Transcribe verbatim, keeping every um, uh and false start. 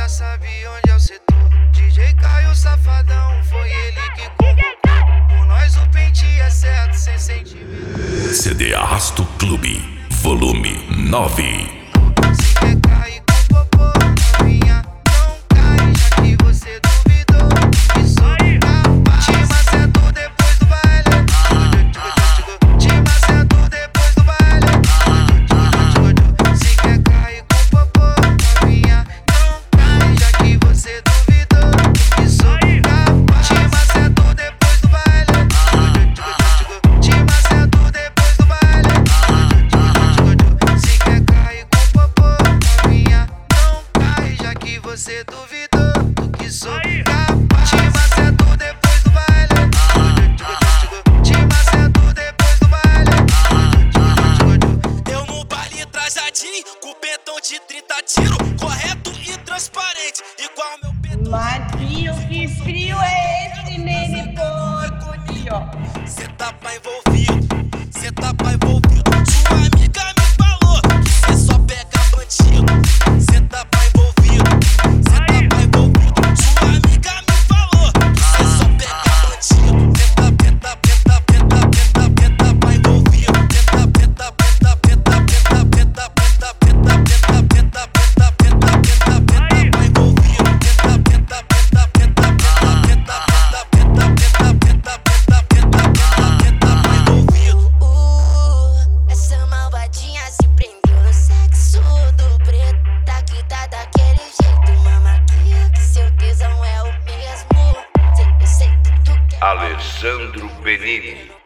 já sabe onde é o setor. D J Caio Safadão, foi ele que convocou. Com nós o pente é certo, sem sentimento. C D Arrasto Clube, volume nove. Se quer cair com popô, novinha, não cai, já que você duvidou. Que sou capaz. Te macento depois do baile. Te macento depois do baile. Se quer cair com popô, novinha, não cai, já que você duvidou. Que sou capaz. Te macento depois do baile. Te macento depois do baile. Se quer cair com popô, novinha, não cai, já que você duvidou do que sou capaz. Te macento depois do baile. Te macento depois do baile. Eu no baile trajadinho, com pentão de trinta tiro, correto e transparente, igual meu pentão. Matinho, que frio é esse, nene porco, ó. Cê tá pra envolvido, cê tá pra envolvido. Sua amiga me falou que cê só pega bandido. Cê tá pra envolvido, cê tá pra envolvido. Sua amiga me falou que cê só pega bandido. Cê tá, peta, peta, peta, peta, peta pra envolvido. Peta, peta, peta, peta, peta, peta, peta, peta, peta, peta, peta, peta, peta, peta pra envolvido. Peta, peta, peta, peta, peta, peta, peta, peta, peta, peta, peta, peta, peta pra envolvido. Uh, essa malvadinha se prendeu no sexo do preto. Tá que tá daquele jeito, mama, que seu tesão é o mesmo. Cê, eu sei que tu quer. Alessandro Benini.